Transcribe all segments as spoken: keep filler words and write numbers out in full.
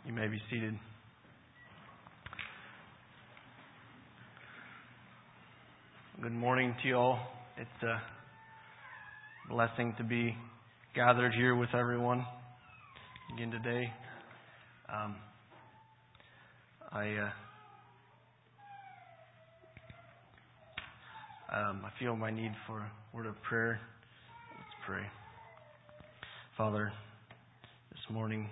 You may be seated. Good morning to you all. It's a blessing to be gathered here with everyone again today. Um, I uh, um, I feel my need for a word of prayer. Let's pray. Father, this morning,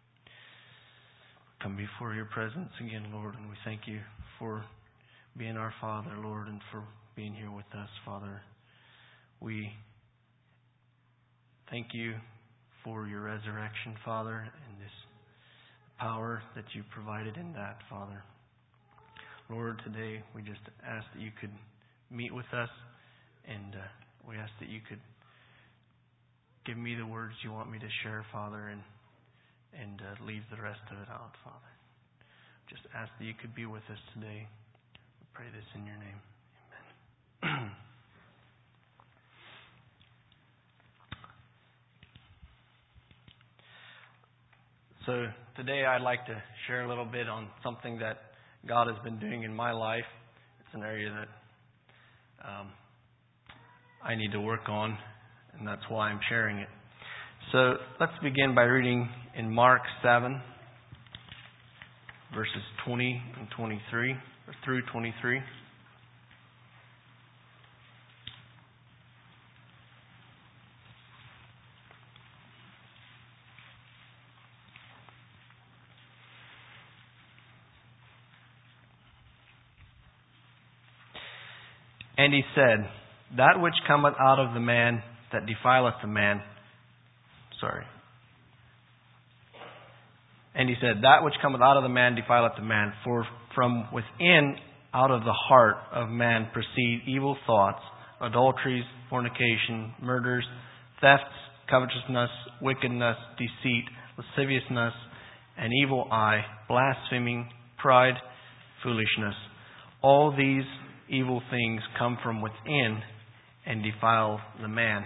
come before your presence again, Lord, and we thank you for being our Father, Lord, and for being here with us, Father. We thank you for your resurrection, Father, and this power that you provided in that, Father. Lord, today we just ask that you could meet with us, and uh, we ask that you could give me the words you want me to share, Father, and and uh, leave the rest of it out, Father. Just ask that you could be with us today. We pray this in your name. Amen. So today I'd like to share a little bit on something that God has been doing in my life. It's an area that um, I need to work on, and that's why I'm sharing it. So let's begin by reading in Mark seven, verses twenty and twenty-three, or through twenty-three. And he said, that which cometh out of the man that defileth the man, sorry. And he said, that which cometh out of the man defileth the man, for from within, out of the heart of man proceed evil thoughts, adulteries, fornication, murders, thefts, covetousness, wickedness, deceit, lasciviousness, an evil eye, blaspheming, pride, foolishness. All these evil things come from within and defile the man.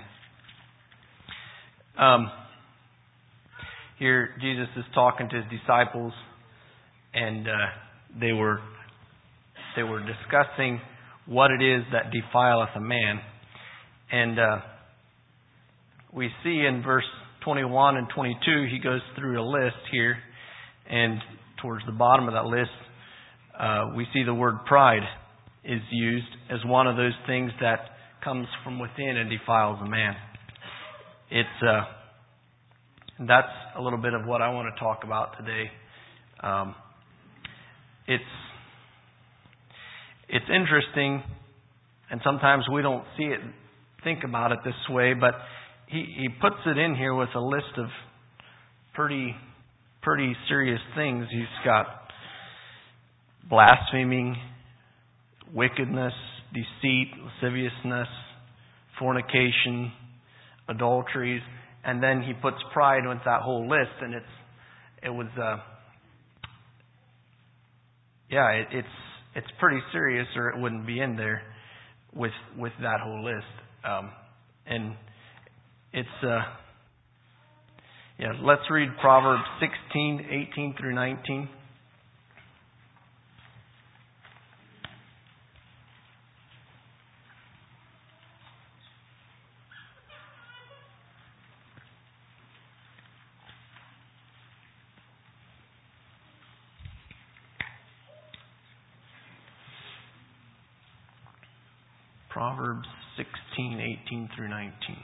Um, here Jesus is talking to his disciples, and uh, they were they were discussing what it is that defileth a man. And uh, we see in verse twenty-one and twenty-two, he goes through a list here, and towards the bottom of that list, uh, we see the word pride is used as one of those things that comes from within and defiles a man. It's uh, that's a little bit of what I want to talk about today. Um, it's it's interesting, and sometimes we don't see it, think about it this way, but he, he puts it in here with a list of pretty pretty serious things. He's got blaspheming, wickedness, deceit, lasciviousness, fornication, adulteries, and then he puts pride with that whole list, and it's it was uh, yeah it, it's it's pretty serious, or it wouldn't be in there with with that whole list, um, and it's uh, yeah. Let's read Proverbs sixteen, eighteen through nineteen. Proverbs sixteen, eighteen through nineteen.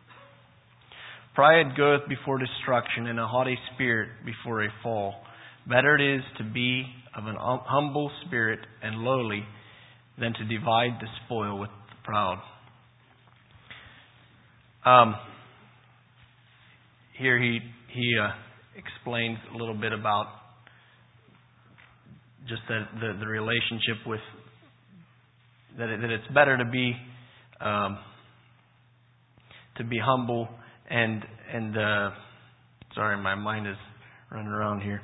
Pride goeth before destruction, and a haughty spirit before a fall. Better it is to be of an humble spirit and lowly than to divide the spoil with the proud. Um, here he he uh, explains a little bit about just the the, the relationship with that it, that it's better to be um, to be humble and and uh, sorry, my mind is running around here.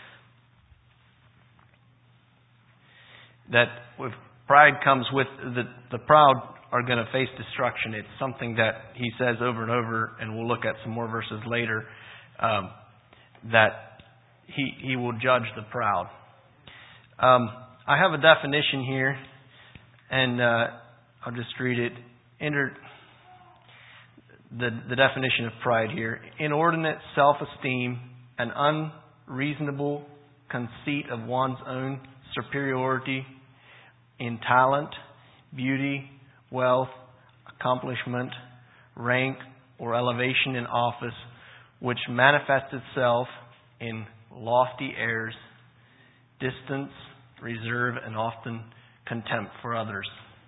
That with pride comes with the the proud are going to face destruction. It's something that he says over and over, and we'll look at some more verses later. Um, that he, he will judge the proud. Um, I have a definition here, and uh, I'll just read it. Enter the, the definition of pride here. Inordinate self-esteem, an unreasonable conceit of one's own superiority in talent, beauty, wealth, accomplishment, rank, or elevation in office, which manifests itself in lofty airs, distance, reserve, and often contempt for others.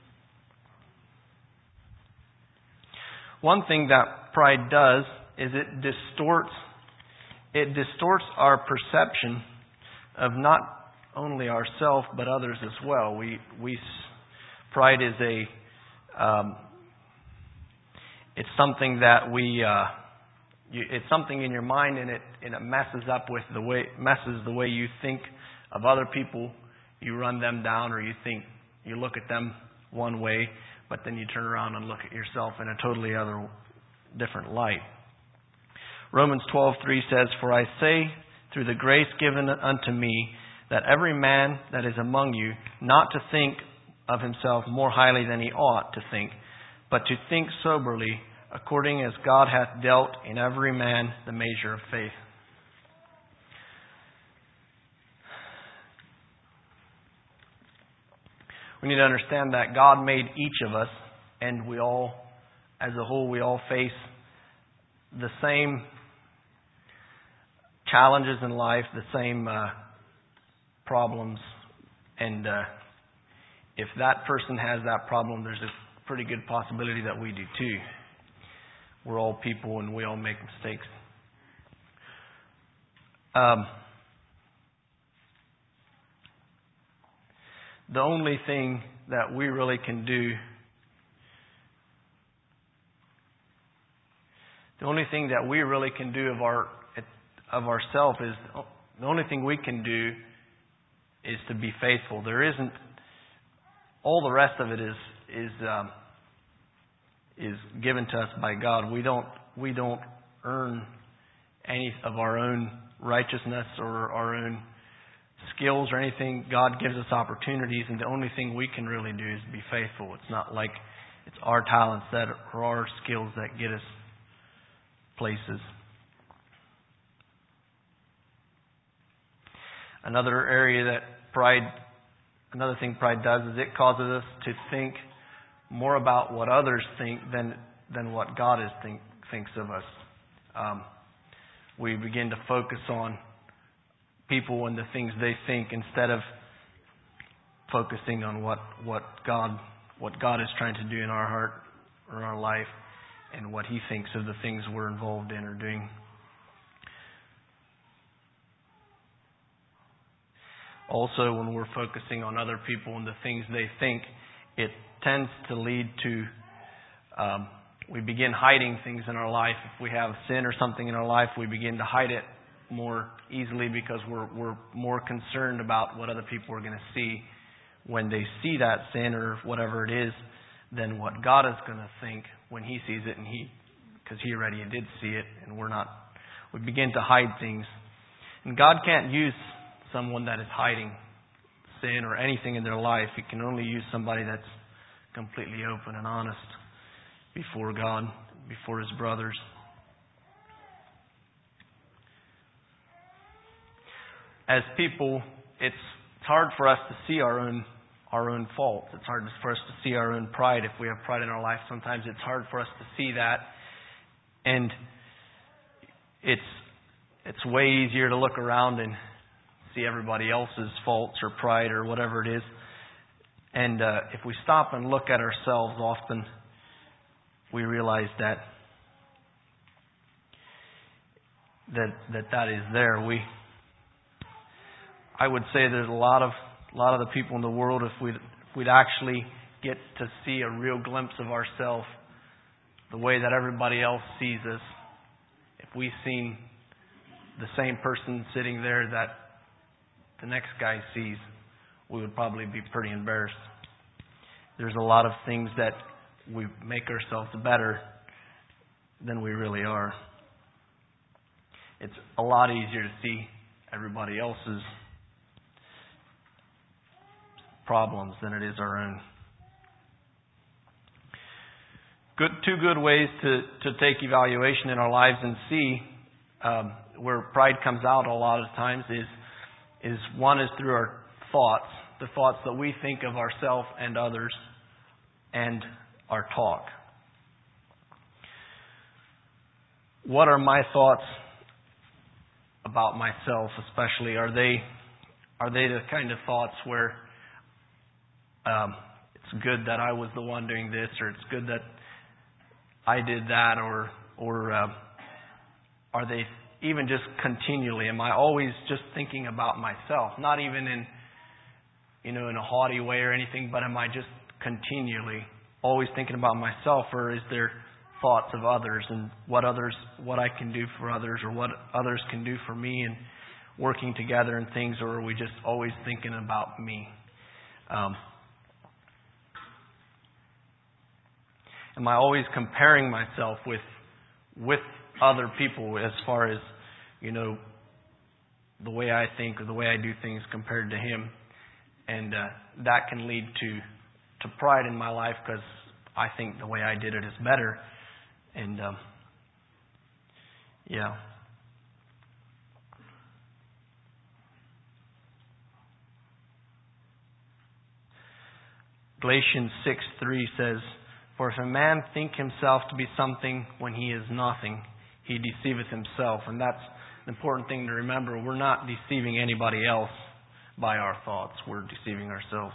One thing that pride does is it distorts it distorts our perception of not only ourselves but others as well. We we pride is a um, it's something that we uh, you, it's something in your mind, and it and it messes up with the way messes the way you think of other people. You run them down, or you think you look at them one way, but then you turn around and look at yourself in a totally other different light. Romans twelve three says, "For I say, through the grace given unto me, that every man that is among you not to think of himself more highly than he ought to think, but to think soberly, according as God hath dealt in every man the measure of faith." We need to understand that God made each of us, and we all, as a whole, we all face the same challenges in life, the same uh, problems. And uh, if that person has that problem, there's a pretty good possibility that we do too. We're all people, and we all make mistakes. Um, the only thing that we really can do, the only thing that we really can do of our of ourselves is the only thing we can do is to be faithful. There isn't all the rest of it is is um, is given to us by God. We don't we don't earn any of our own righteousness or our own skills or anything. God gives us opportunities, and the only thing we can really do is be faithful. It's not like it's our talents that or our skills that get us places. Another area that pride, another thing pride does is it causes us to think more about what others think than than what God is think, thinks of us. Um, we begin to focus on people and the things they think instead of focusing on what, what God what God is trying to do in our heart or our life, and what He thinks of the things we're involved in or doing. Also, when we're focusing on other people and the things they think, it tends to lead to um, we begin hiding things in our life. If we have sin or something in our life, we begin to hide it more easily because we're we're more concerned about what other people are going to see when they see that sin or whatever it is than what God is going to think when He sees it, and He because He already did see it, and we're not. We begin to hide things, and God can't use someone that is hiding sin or anything in their life. He can only use somebody that's completely open and honest before God, before His brothers. As people, it's hard for us to see our own our own faults. It's hard for us to see our own pride. If we have pride in our life, sometimes it's hard for us to see that. And it's it's way easier to look around and see everybody else's faults or pride or whatever it is. And uh, if we stop and look at ourselves, often we realize that that that, that is there. We I would say there's a lot of a lot of the people in the world, if we'd, if we'd actually get to see a real glimpse of ourselves, the way that everybody else sees us, if we seen the same person sitting there that the next guy sees, we would probably be pretty embarrassed. There's a lot of things that we make ourselves better than we really are. It's a lot easier to see everybody else's problems than it is our own. Good, two good ways to, to take evaluation in our lives and see um, where pride comes out a lot of times is is one is through our thoughts, the thoughts that we think of ourselves and others, and our talk. What are my thoughts about myself, especially? Are they are they the kind of thoughts where um, it's good that I was the one doing this, or it's good that I did that, or or uh, are they even just continually? Am I always just thinking about myself? Not even in you know in a haughty way or anything, but am I just continually always thinking about myself, or is there thoughts of others and what others, what I can do for others, or what others can do for me, and working together and things, or are we just always thinking about me? Um, am I always comparing myself with with other people as far as you know the way I think or the way I do things compared to him, and uh, that can lead to to pride in my life because I think the way I did it is better. And, um, yeah. Galatians six three says, "For if a man think himself to be something when he is nothing, he deceiveth himself." And that's an important thing to remember. We're not deceiving anybody else by our thoughts. We're deceiving ourselves.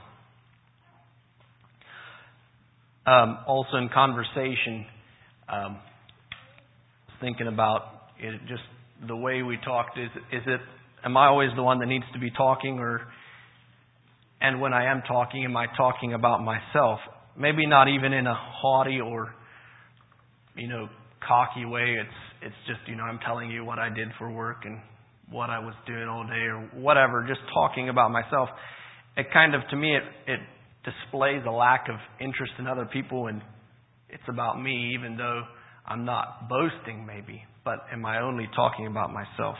Um, also in conversation, um, thinking about it, just the way we talked. Is is it? Am I always the one that needs to be talking, or? And when I am talking, am I talking about myself? Maybe not even in a haughty or, you know, cocky way. It's it's just you know I'm telling you what I did for work and what I was doing all day or whatever. Just talking about myself. It kind of to me it it. displays a lack of interest in other people, and it's about me, even though I'm not boasting maybe, but am I only talking about myself?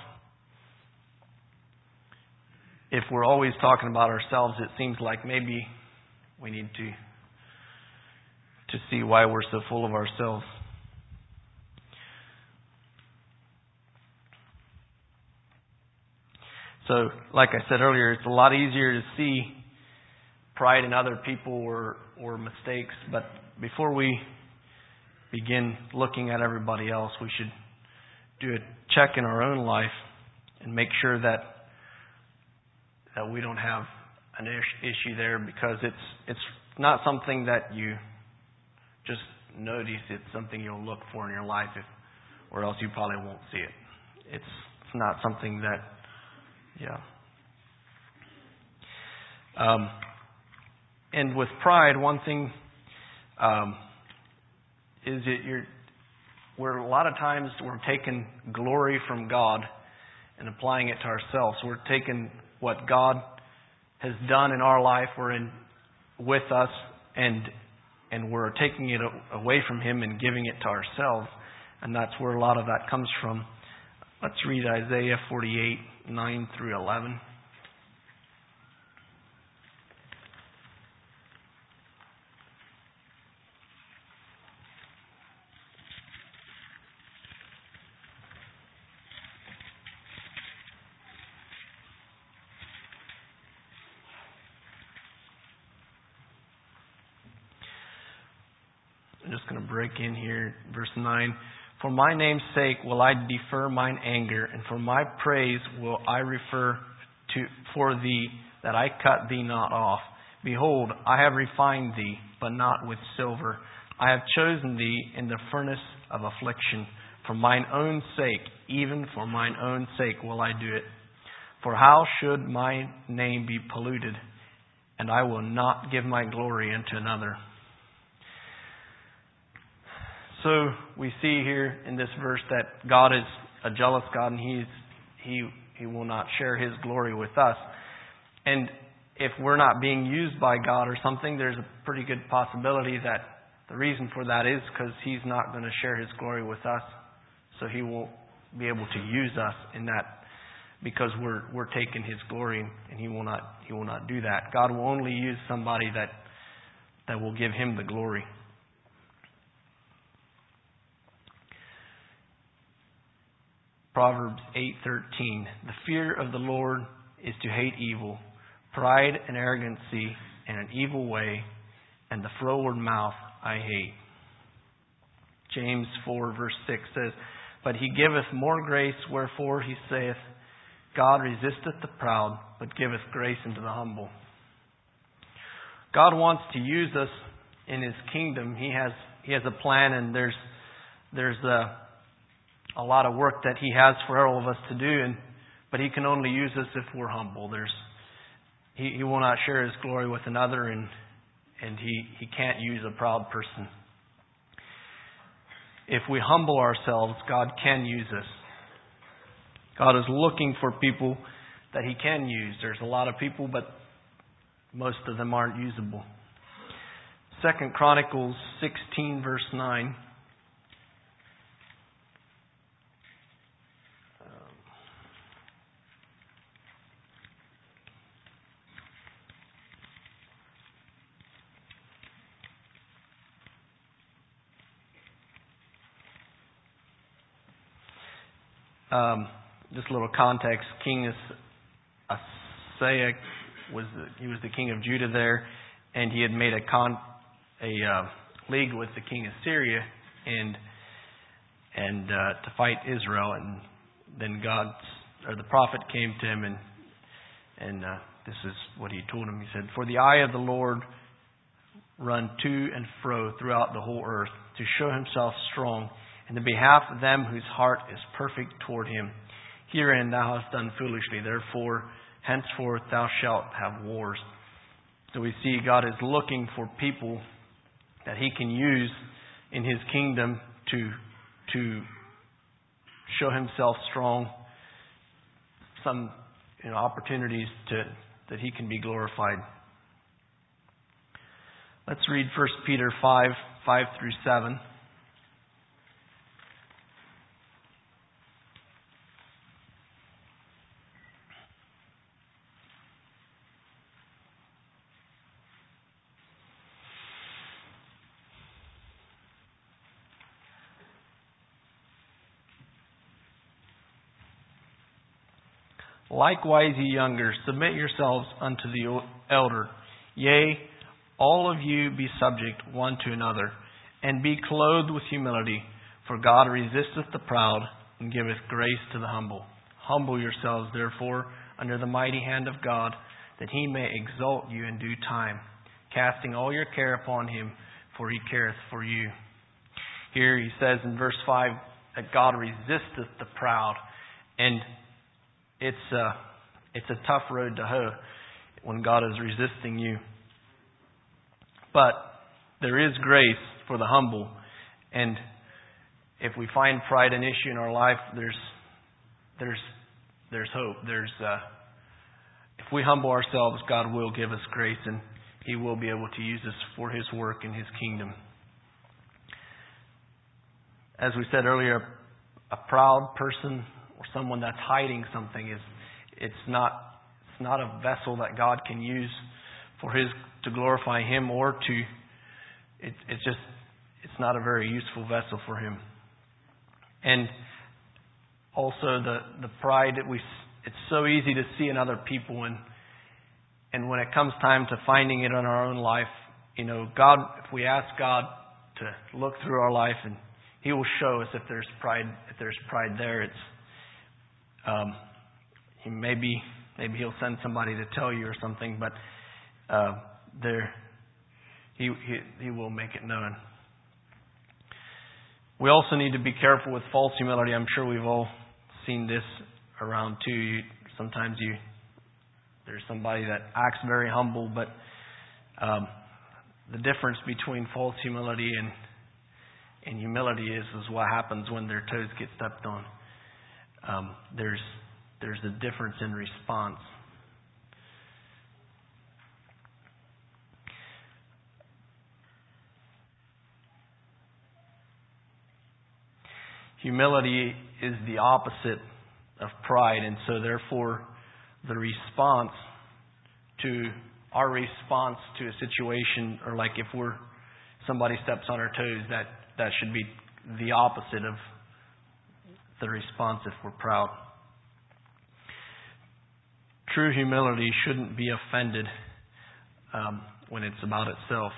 If we're always talking about ourselves, it seems like maybe we need to to see why we're so full of ourselves. So, like I said earlier, it's a lot easier to see pride in other people or, or mistakes. But before we begin looking at everybody else, we should do a check in our own life and make sure that that we don't have an issue there, because it's it's not something that you just notice. It's something you'll look for in your life, if, or else you probably won't see it. It's, it's not something that, yeah. Um, And with pride, one thing um, is that you're, where a lot of times we're taking glory from God and applying it to ourselves. We're taking what God has done in our life, we're in with us, and and we're taking it away from Him and giving it to ourselves. And that's where a lot of that comes from. Let's read Isaiah forty-eight, nine through eleven. I'm just going to break in here. Verse nine. "For my name's sake will I defer mine anger, and for my praise will I refer to for thee, that I cut thee not off. Behold, I have refined thee, but not with silver. I have chosen thee in the furnace of affliction. For mine own sake, even for mine own sake will I do it. For how should my name be polluted? And I will not give my glory unto another." So we see here in this verse that God is a jealous God, and He's He He will not share His glory with us. And if we're not being used by God or something, there's a pretty good possibility that the reason for that is because He's not going to share His glory with us, so He won't be able to use us in that because we're we're taking His glory, and He will not He will not do that. God will only use somebody that that will give Him the glory. Proverbs eight thirteen. The fear of the Lord is to hate evil, pride and arrogancy, and an evil way, and the froward mouth I hate. James four verse six says, But He giveth more grace, wherefore He saith, God resisteth the proud, but giveth grace unto the humble. God wants to use us in His kingdom. He has He has a plan, and there's there's a, a lot of work that He has for all of us to do, and but He can only use us if we're humble. There's He, he will not share His glory with another, and and He, he can't use a proud person. If we humble ourselves, God can use us. God is looking for people that He can use. There's a lot of people, but most of them aren't usable. Second Chronicles sixteen verse nine. Um, just a little context. King Asaiah was the, he was the king of Judah there, and he had made a con a uh, league with the king of Syria, and and uh, to fight Israel. And then God or the prophet came to him, and and uh, this is what he told him. He said, "For the eye of the Lord run to and fro throughout the whole earth, to show Himself strong in the behalf of them whose heart is perfect toward Him. Herein thou hast done foolishly, therefore henceforth thou shalt have wars." So we see God is looking for people that He can use in His kingdom to to show Himself strong. Some you know, opportunities to that He can be glorified. Let's read First Peter five, five through seven. Likewise, ye younger, submit yourselves unto the elder. Yea, all of you be subject one to another, and be clothed with humility. For God resisteth the proud, and giveth grace to the humble. Humble yourselves, therefore, under the mighty hand of God, that He may exalt you in due time, casting all your care upon Him, for He careth for you. Here he says in verse five that God resisteth the proud, and It's a, it's a tough road to hoe when God is resisting you. But there is grace for the humble. And if we find pride an issue in our life, there's there's there's hope. There's uh, if we humble ourselves, God will give us grace, and He will be able to use us for His work in His kingdom. As we said earlier, a proud person or someone that's hiding something is it's not it's not a vessel that God can use for His to glorify Him, or to it, it's just it's not a very useful vessel for Him. And also the the pride that we it's so easy to see in other people, and and when it comes time to finding it in our own life, you know, God, if we ask God to look through our life, and He will show us if there's pride if there's pride there. It's Um, he maybe maybe he'll send somebody to tell you or something, but uh, there he, he he will make it known. We also need to be careful with false humility. I'm sure we've all seen this around too. You, sometimes you there's somebody that acts very humble, but um, the difference between false humility and and humility is is what happens when their toes get stepped on. Um, there's there's a difference in response. Humility is the opposite of pride. And so therefore, the response to our response to a situation, or like if we're somebody steps on our toes, that, that should be the opposite of the response if we're proud. True humility shouldn't be offended um, when it's about itself.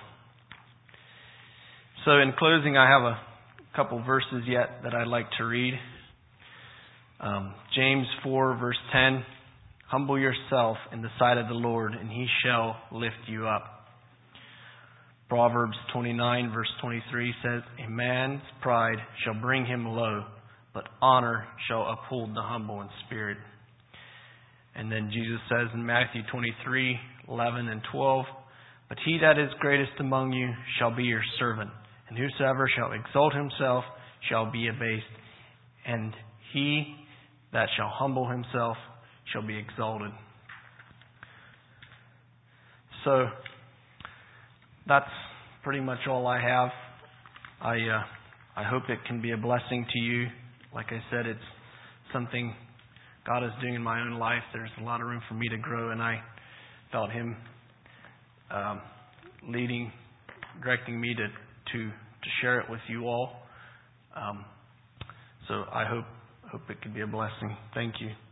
So in closing, I have a couple verses yet that I'd like to read. Um, James four, verse ten. Humble yourself in the sight of the Lord, and He shall lift you up. Proverbs twenty-nine, verse twenty-three says, a man's pride shall bring him low, but honor shall uphold the humble in spirit. And then Jesus says in Matthew twenty-three, eleven and twelve, but he that is greatest among you shall be your servant, and whosoever shall exalt himself shall be abased, and he that shall humble himself shall be exalted. So that's pretty much all I have. I uh, I hope it can be a blessing to you. Like I said, it's something God is doing in my own life. There's a lot of room for me to grow, and I felt Him um, leading, directing me to, to to share it with you all. Um, so I hope hope it can be a blessing. Thank you.